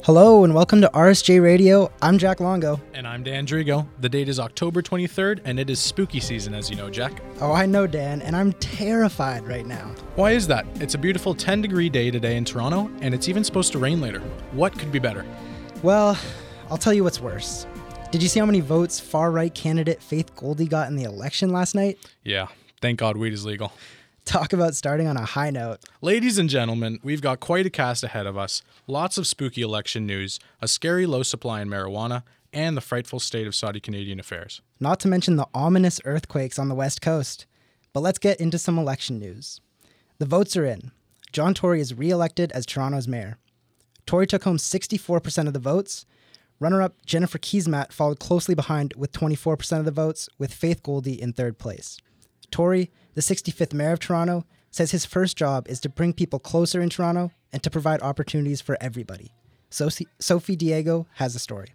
Hello and welcome to RSJ Radio. I'm Jack Longo. And I'm Dan Drigo. The date is October 23rd, and it is spooky season, as you know, Jack. Oh, I know, Dan, and I'm terrified right now. Why is that? It's a beautiful 10-degree day today in Toronto, and it's even supposed to rain later. What could be better? Well, I'll tell you what's worse. Did you see how many votes far-right candidate Faith Goldy got in the election last night? Yeah, thank God weed is legal. Talk about starting on a high note. Ladies and gentlemen, we've got quite a cast ahead of us. Lots of spooky election news, a scary low supply in marijuana, and the frightful state of Saudi Canadian affairs. Not to mention the ominous earthquakes on the West Coast. But let's get into some election news. The votes are in. John Tory is re-elected as Toronto's mayor. Tory took home 64% of the votes. Runner-up Jennifer Keesmaat followed closely behind with 24% of the votes, with Faith Goldy in third place. Tory, the 65th mayor of Toronto, says his first job is to bring people closer in Toronto and to provide opportunities for everybody. Sophie Diego has a story.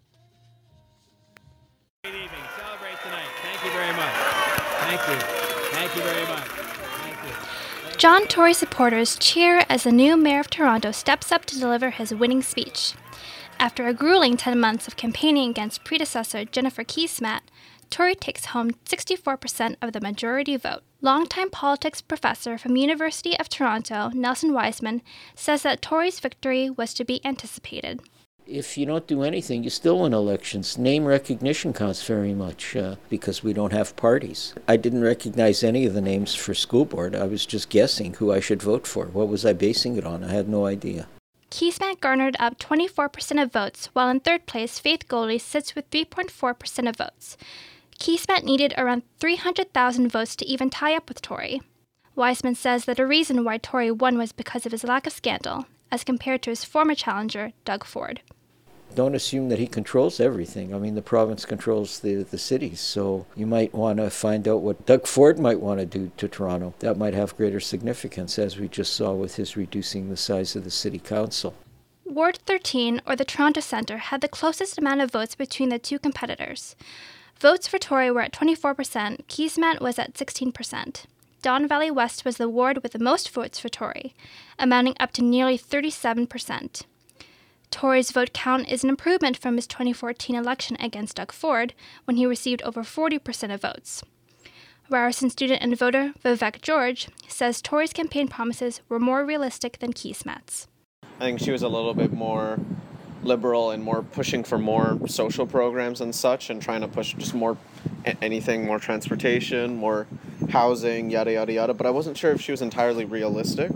Great evening. Celebrate tonight. Thank you very much. Thank you. Thank you very much. Thank you. John Tory supporters cheer as the new mayor of Toronto steps up to deliver his winning speech. After a grueling 10 months of campaigning against predecessor Jennifer Keesmaat, Tory takes home 64% of the majority vote. Longtime politics professor from University of Toronto, Nelson Wiseman, says that Tory's victory was to be anticipated. If you don't do anything, you still win elections. Name recognition counts very much because we don't have parties. I didn't recognize any of the names for school board. I was just guessing who I should vote for. What was I basing it on? I had no idea. Keesmaat garnered up 24% of votes, while in third place, Faith Goldy sits with 3.4% of votes. Keesmaat needed around 300,000 votes to even tie up with Tory. Wiseman says that a reason why Tory won was because of his lack of scandal, as compared to his former challenger, Doug Ford. Don't assume that he controls everything. I mean, the province controls the cities, so you might want to find out what Doug Ford might want to do to Toronto. That might have greater significance, as we just saw with his reducing the size of the city council. Ward 13, or the Toronto Centre, had the closest amount of votes between the two competitors. Votes for Tory were at 24%, Keesmaat was at 16%. Don Valley West was the ward with the most votes for Tory, amounting up to nearly 37%. Tory's vote count is an improvement from his 2014 election against Doug Ford, when he received over 40% of votes. Ryerson student and voter Vivek George says Tory's campaign promises were more realistic than Keesmaat's. I think she was a little bit more liberal and more pushing for more social programs and such, and trying to push just more anything, more transportation, more housing, yada, yada, yada. But I wasn't sure if she was entirely realistic.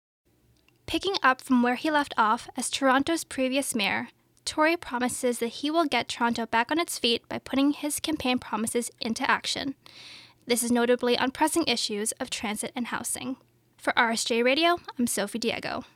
Picking up from where he left off as Toronto's previous mayor, Tory promises that he will get Toronto back on its feet by putting his campaign promises into action. This is notably on pressing issues of transit and housing. For RSJ Radio, I'm Sophie Diego.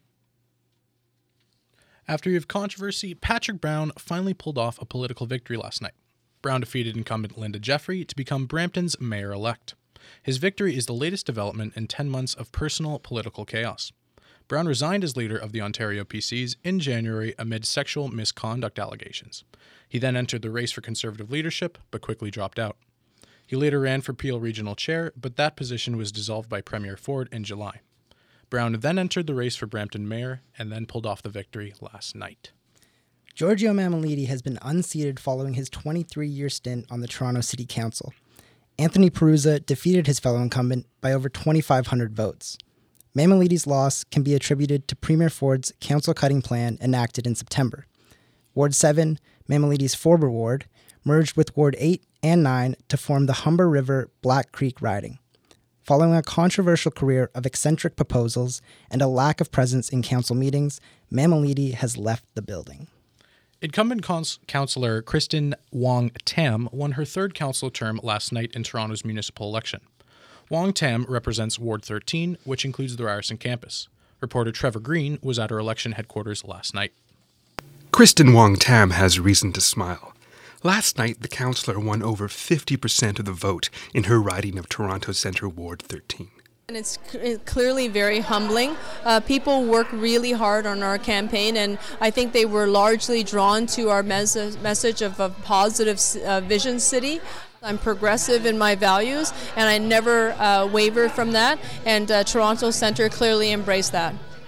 After years of controversy, Patrick Brown finally pulled off a political victory last night. Brown defeated incumbent Linda Jeffrey to become Brampton's mayor-elect. His victory is the latest development in 10 months of personal political chaos. Brown resigned as leader of the Ontario PCs in January amid sexual misconduct allegations. He then entered the race for Conservative leadership, but quickly dropped out. He later ran for Peel Regional Chair, but that position was dissolved by Premier Ford in July. Brown then entered the race for Brampton mayor and then pulled off the victory last night. Giorgio Mammoliti has been unseated following his 23-year stint on the Toronto City Council. Anthony Perusa defeated his fellow incumbent by over 2,500 votes. Mammoliti's loss can be attributed to Premier Ford's council-cutting plan enacted in September. Ward 7, Mammoliti's former ward, merged with Ward 8 and 9 to form the Humber River Black Creek riding. Following a controversial career of eccentric proposals and a lack of presence in council meetings, Mammoliti has left the building. Incumbent councillor Kristen Wong Tam won her third council term last night in Toronto's municipal election. Wong Tam represents Ward 13, which includes the Ryerson campus. Reporter Trevor Green was at her election headquarters last night. Kristen Wong Tam has reason to smile. Last night, the councillor won over 50% of the vote in her riding of Toronto Centre Ward 13. And it's clearly very humbling. People work really hard on our campaign, and I think they were largely drawn to our message of a positive vision city. I'm progressive in my values, and I never waver from that, and Toronto Centre clearly embraced that.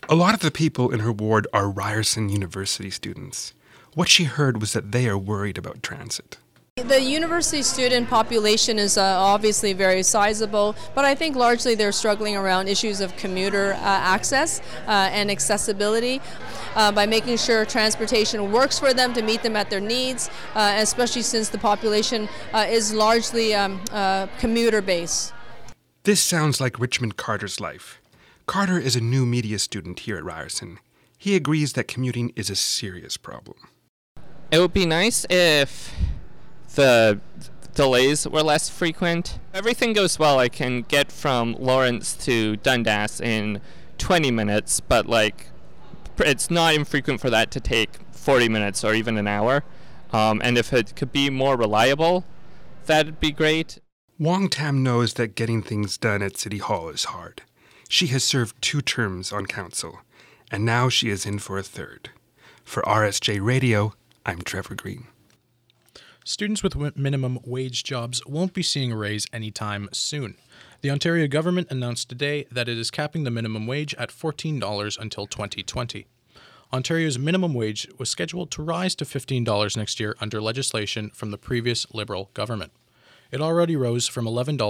A lot of the people in her ward are Ryerson University students. What she heard was that they are worried about transit. The university student population is obviously very sizable, but I think largely they're struggling around issues of commuter access and accessibility by making sure transportation works for them to meet them at their needs, especially since the population is largely commuter-based. This sounds like Richmond Carter's life. Carter is a new media student here at Ryerson. He agrees that commuting is a serious problem. It would be nice if the delays were less frequent. Everything goes well. I can get from Lawrence to Dundas in 20 minutes, but it's not infrequent for that to take 40 minutes or even an hour. And if it could be more reliable, that'd be great. Wong Tam knows that getting things done at City Hall is hard. She has served 2 terms on council, and now she is in for a 3rd. For RSJ Radio, I'm Trevor Green. Students with minimum wage jobs won't be seeing a raise anytime soon. The Ontario government announced today that it is capping the minimum wage at $14 until 2020. Ontario's minimum wage was scheduled to rise to $15 next year under legislation from the previous Liberal government. It already rose from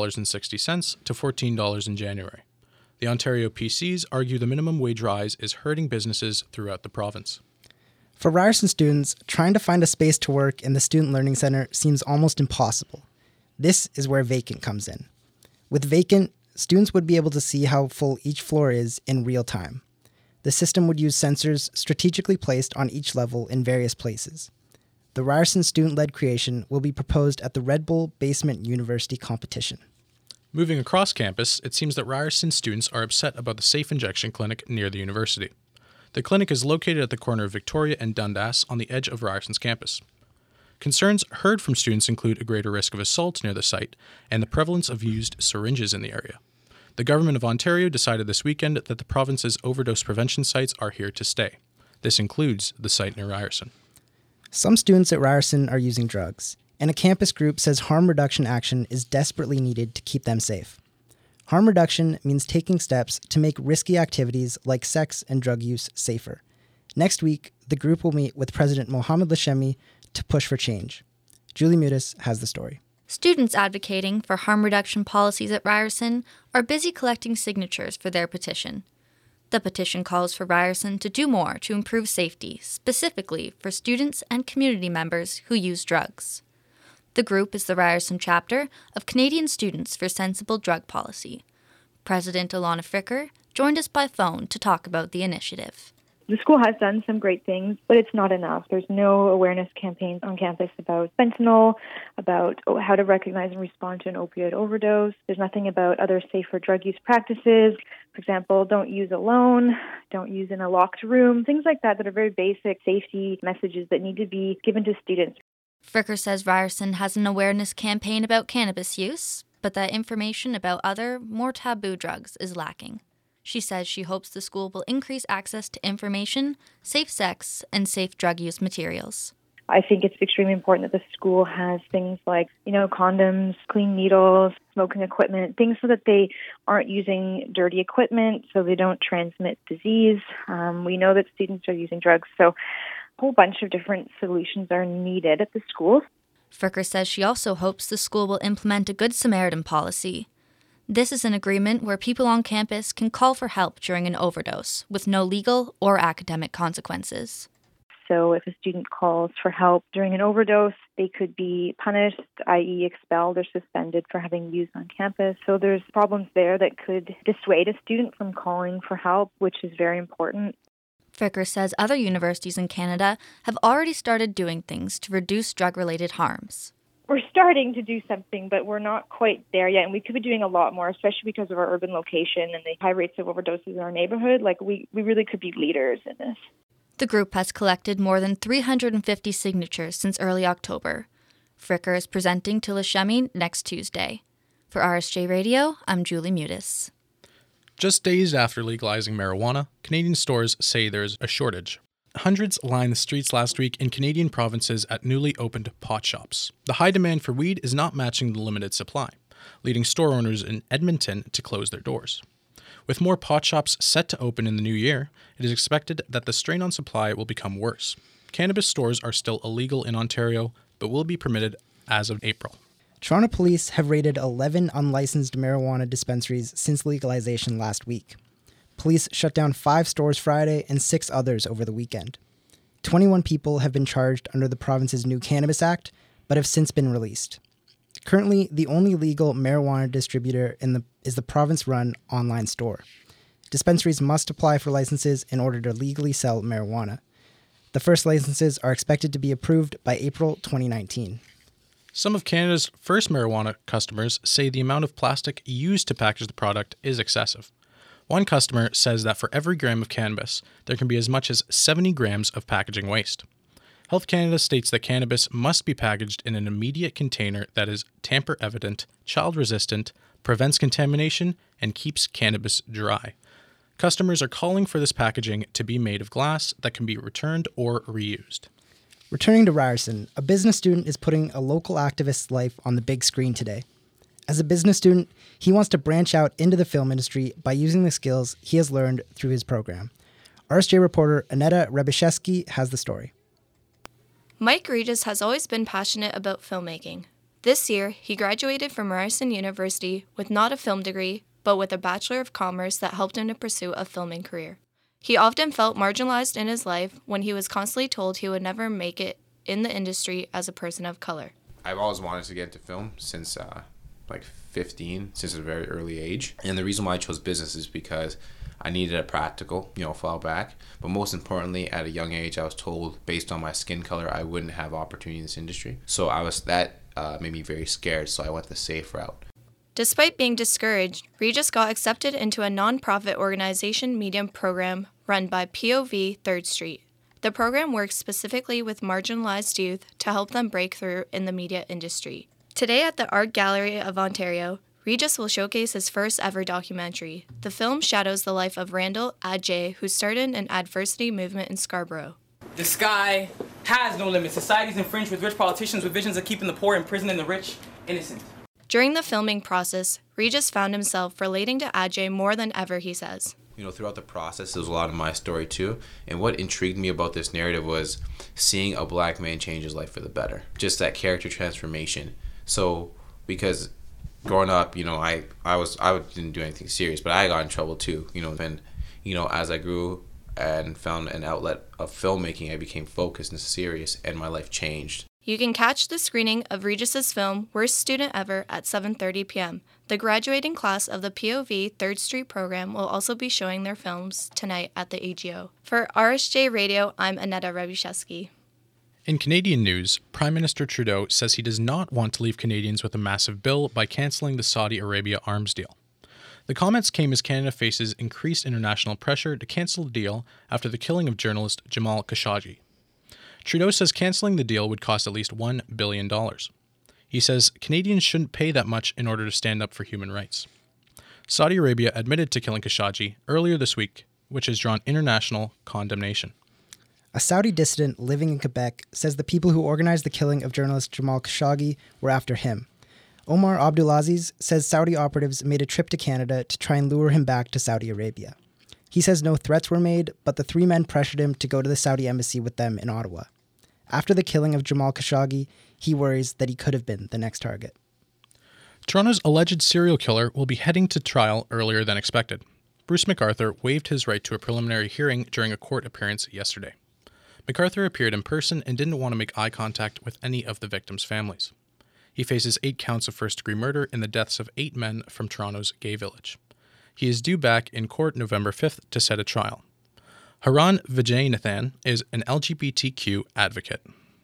$11.60 to $14 in January. The Ontario PCs argue the minimum wage rise is hurting businesses throughout the province. For Ryerson students, trying to find a space to work in the Student Learning Centre seems almost impossible. This is where Vacant comes in. With Vacant, students would be able to see how full each floor is in real time. The system would use sensors strategically placed on each level in various places. The Ryerson student-led creation will be proposed at the Red Bull Basement University competition. Moving across campus, it seems that Ryerson students are upset about the safe injection clinic near the university. The clinic is located at the corner of Victoria and Dundas on the edge of Ryerson's campus. Concerns heard from students include a greater risk of assault near the site and the prevalence of used syringes in the area. The Government of Ontario decided this weekend that the province's overdose prevention sites are here to stay. This includes the site near Ryerson. Some students at Ryerson are using drugs, and a campus group says harm reduction action is desperately needed to keep them safe. Harm reduction means taking steps to make risky activities like sex and drug use safer. Next week, the group will meet with President Mohamed Lachemi to push for change. Julie Mudis has the story. Students advocating for harm reduction policies at Ryerson are busy collecting signatures for their petition. The petition calls for Ryerson to do more to improve safety, specifically for students and community members who use drugs. The group is the Ryerson chapter of Canadian Students for Sensible Drug Policy. President Ilana Fricker joined us by phone to talk about the initiative. The school has done some great things, but it's not enough. There's no awareness campaigns on campus about fentanyl, about how to recognize and respond to an opioid overdose. There's nothing about other safer drug use practices. For example, don't use alone, don't use in a locked room, things like that are very basic safety messages that need to be given to students. Fricker says Ryerson has an awareness campaign about cannabis use, but that information about other, more taboo drugs is lacking. She says she hopes the school will increase access to information, safe sex, and safe drug use materials. I think it's extremely important that the school has things like, condoms, clean needles, smoking equipment, things so that they aren't using dirty equipment, so they don't transmit disease. We know that students are using drugs, so a whole bunch of different solutions are needed at the school. Fricker says she also hopes the school will implement a Good Samaritan policy. This is an agreement where people on campus can call for help during an overdose with no legal or academic consequences. So if a student calls for help during an overdose, they could be punished, i.e. expelled or suspended for having used on campus. So there's problems there that could dissuade a student from calling for help, which is very important. Fricker says other universities in Canada have already started doing things to reduce drug-related harms. We're starting to do something, but we're not quite there yet, and we could be doing a lot more, especially because of our urban location and the high rates of overdoses in our neighborhood. We really could be leaders in this. The group has collected more than 350 signatures since early October. Fricker is presenting to Lachemi next Tuesday. For RSJ Radio, I'm Julie Mudis. Just days after legalizing marijuana, Canadian stores say there's a shortage. Hundreds lined the streets last week in Canadian provinces at newly opened pot shops. The high demand for weed is not matching the limited supply, leading store owners in Edmonton to close their doors. With more pot shops set to open in the new year, it is expected that the strain on supply will become worse. Cannabis stores are still illegal in Ontario, but will be permitted as of April. Toronto police have raided 11 unlicensed marijuana dispensaries since legalization last week. Police shut down 5 stores Friday and 6 others over the weekend. 21 people have been charged under the province's new Cannabis Act, but have since been released. Currently, the only legal marijuana distributor is the province-run online store. Dispensaries must apply for licenses in order to legally sell marijuana. The first licenses are expected to be approved by April 2019. Some of Canada's first marijuana customers say the amount of plastic used to package the product is excessive. One customer says that for every gram of cannabis, there can be as much as 70 grams of packaging waste. Health Canada states that cannabis must be packaged in an immediate container that is tamper-evident, child-resistant, prevents contamination, and keeps cannabis dry. Customers are calling for this packaging to be made of glass that can be returned or reused. Returning to Ryerson, a business student is putting a local activist's life on the big screen today. As a business student, he wants to branch out into the film industry by using the skills he has learned through his program. RSJ reporter Aneta Rebishevsky has the story. Mike Regis has always been passionate about filmmaking. This year, he graduated from Ryerson University with not a film degree, but with a Bachelor of Commerce that helped him to pursue a filming career. He often felt marginalized in his life when he was constantly told he would never make it in the industry as a person of color. I've always wanted to get into film since 15, since a very early age. And the reason why I chose business is because I needed a practical, fall back. But most importantly, at a young age, I was told based on my skin color, I wouldn't have opportunity in this industry. So that made me very scared. So I went the safe route. Despite being discouraged, Regis got accepted into a non-profit organization medium program run by POV 3rd Street. The program works specifically with marginalized youth to help them break through in the media industry. Today at the Art Gallery of Ontario, Regis will showcase his first ever documentary. The film shadows the life of Randall Adjei, who started an adversity movement in Scarborough. The sky has no limits. Society's infringed with rich politicians with visions of keeping the poor in prison and the rich innocent. During the filming process, Regis found himself relating to Adjei more than ever, he says. Throughout the process, there was a lot of my story too. And what intrigued me about this narrative was seeing a black man change his life for the better. Just that character transformation. So, because growing up, I didn't do anything serious, but I got in trouble too, and, as I grew and found an outlet of filmmaking, I became focused and serious, and my life changed. You can catch the screening of Regis's film, Worst Student Ever, at 7:30 p.m. The graduating class of the POV 3rd Street program will also be showing their films tonight at the AGO. For RSJ Radio, I'm Aneta Rebishevsky. In Canadian news, Prime Minister Trudeau says he does not want to leave Canadians with a massive bill by cancelling the Saudi Arabia arms deal. The comments came as Canada faces increased international pressure to cancel the deal after the killing of journalist Jamal Khashoggi. Trudeau says cancelling the deal would cost at least $1 billion. He says Canadians shouldn't pay that much in order to stand up for human rights. Saudi Arabia admitted to killing Khashoggi earlier this week, which has drawn international condemnation. A Saudi dissident living in Quebec says the people who organized the killing of journalist Jamal Khashoggi were after him. Omar Abdulaziz says Saudi operatives made a trip to Canada to try and lure him back to Saudi Arabia. He says no threats were made, but the 3 men pressured him to go to the Saudi embassy with them in Ottawa. After the killing of Jamal Khashoggi, he worries that he could have been the next target. Toronto's alleged serial killer will be heading to trial earlier than expected. Bruce McArthur waived his right to a preliminary hearing during a court appearance yesterday. McArthur appeared in person and didn't want to make eye contact with any of the victims' families. He faces 8 counts of first-degree murder in the deaths of 8 men from Toronto's gay village. He is due back in court November 5th to set a trial. Haran Vijayanathan is an LGBTQ advocate.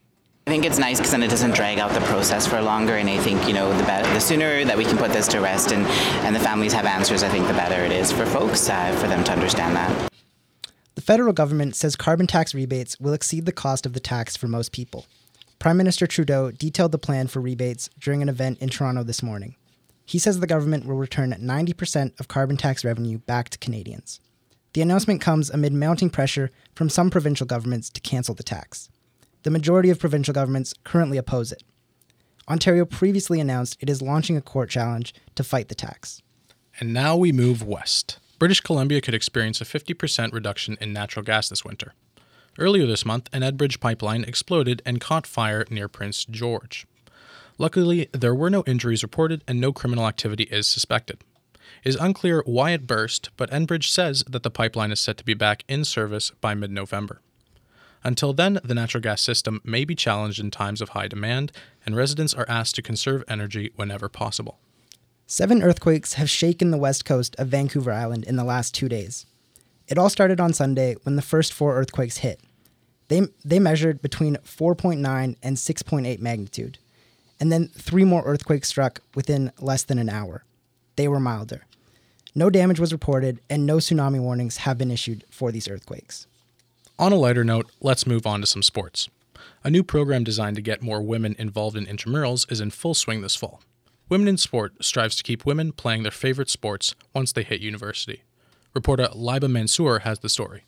I think it's nice because then it doesn't drag out the process for longer, and I think, the sooner that we can put this to rest and the families have answers, I think the better it is for folks, for them to understand that. The federal government says carbon tax rebates will exceed the cost of the tax for most people. Prime Minister Trudeau detailed the plan for rebates during an event in Toronto this morning. He says the government will return 90% of carbon tax revenue back to Canadians. The announcement comes amid mounting pressure from some provincial governments to cancel the tax. The majority of provincial governments currently oppose it. Ontario previously announced it is launching a court challenge to fight the tax. And now we move west. British Columbia could experience a 50% reduction in natural gas this winter. Earlier this month, an Enbridge pipeline exploded and caught fire near Prince George. Luckily, there were no injuries reported and no criminal activity is suspected. It is unclear why it burst, but Enbridge says that the pipeline is set to be back in service by mid-November. Until then, the natural gas system may be challenged in times of high demand, and residents are asked to conserve energy whenever possible. 7 earthquakes have shaken the west coast of Vancouver Island in the last 2 days. It all started on Sunday when the first 4 earthquakes hit. They measured between 4.9 and 6.8 magnitude. And then 3 more earthquakes struck within less than an hour. They were milder. No damage was reported, and no tsunami warnings have been issued for these earthquakes. On a lighter note, let's move on to some sports. A new program designed to get more women involved in intramurals is in full swing this fall. Women in Sport strives to keep women playing their favorite sports once they hit university. Reporter Laiba Mansour has the story.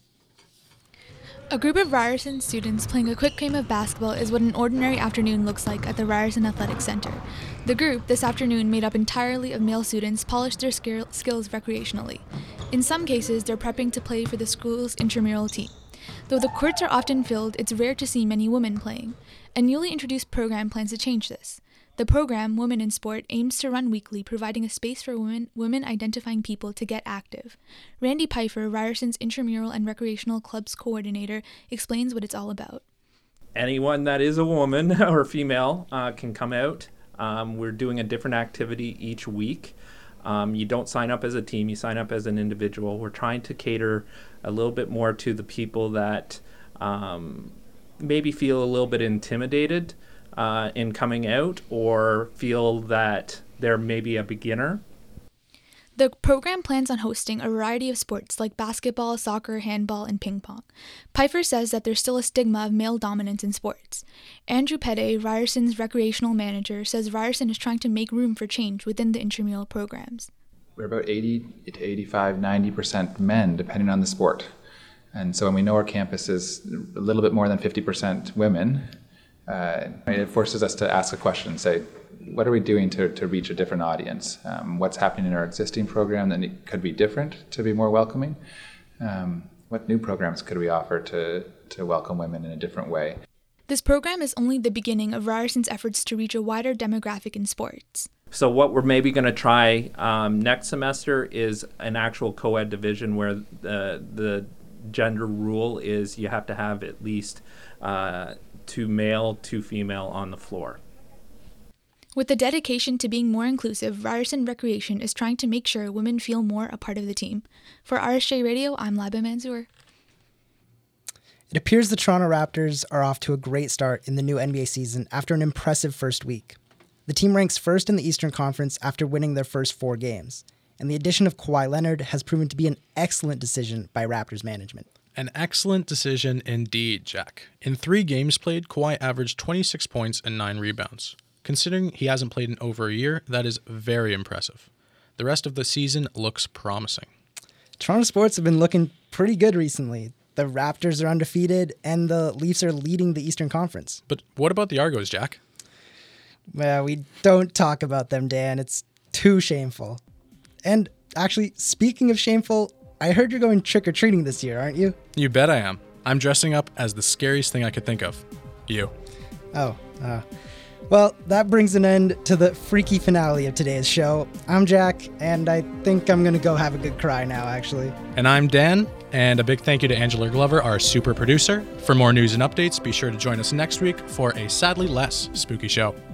A group of Ryerson students playing a quick game of basketball is what an ordinary afternoon looks like at the Ryerson Athletic Center. The group, this afternoon made up entirely of male students, polished their skills recreationally. In some cases, they're prepping to play for the school's intramural team. Though the courts are often filled, it's rare to see many women playing. A newly introduced program plans to change this. The program, Women in Sport, aims to run weekly, providing a space for women identifying people to get active. Randy Pfeiffer, Ryerson's Intramural and Recreational Clubs Coordinator, explains what it's all about. Anyone that is a woman or female can come out. We're doing a different activity each week. You don't sign up as a team, you sign up as an individual. We're trying to cater a little bit more to the people that maybe feel a little bit intimidated in coming out or feel that they're maybe a beginner. The program plans on hosting a variety of sports like basketball, soccer, handball, and ping pong. Pfeiffer says that there's still a stigma of male dominance in sports. Andrew Petty, Ryerson's recreational manager, says Ryerson is trying to make room for change within the intramural programs. We're about 80 to 85, 90% men, depending on the sport. And so when we know our campus is a little bit more than 50% women, it forces us to ask a question, say, what are we doing to reach a different audience? What's happening in our existing program that could be different to be more welcoming? What new programs could we offer to welcome women in a different way? This program is only the beginning of Ryerson's efforts to reach a wider demographic in sports. So what we're maybe going to try next semester is an actual co-ed division where the gender rule is you have to have at least 2 male, 2 female on the floor. With the dedication to being more inclusive, Ryerson Recreation is trying to make sure women feel more a part of the team. For RSJ Radio, I'm Laiba Mansour. It appears the Toronto Raptors are off to a great start in the new NBA season after an impressive first week. The team ranks first in the Eastern Conference after winning their first 4 games, and the addition of Kawhi Leonard has proven to be an excellent decision by Raptors management. An excellent decision indeed, Jack. In 3 games played, Kawhi averaged 26 points and 9 rebounds. Considering he hasn't played in over a year, that is very impressive. The rest of the season looks promising. Toronto sports have been looking pretty good recently. The Raptors are undefeated, and the Leafs are leading the Eastern Conference. But what about the Argos, Jack? Well, we don't talk about them, Dan. It's too shameful. And actually, speaking of shameful, I heard you're going trick-or-treating this year, aren't you? You bet I am. I'm dressing up as the scariest thing I could think of. You. Well, that brings an end to the freaky finale of today's show. I'm Jack, and I think I'm going to go have a good cry now, actually. And I'm Dan, and a big thank you to Angela Glover, our super producer. For more news and updates, be sure to join us next week for a sadly less spooky show.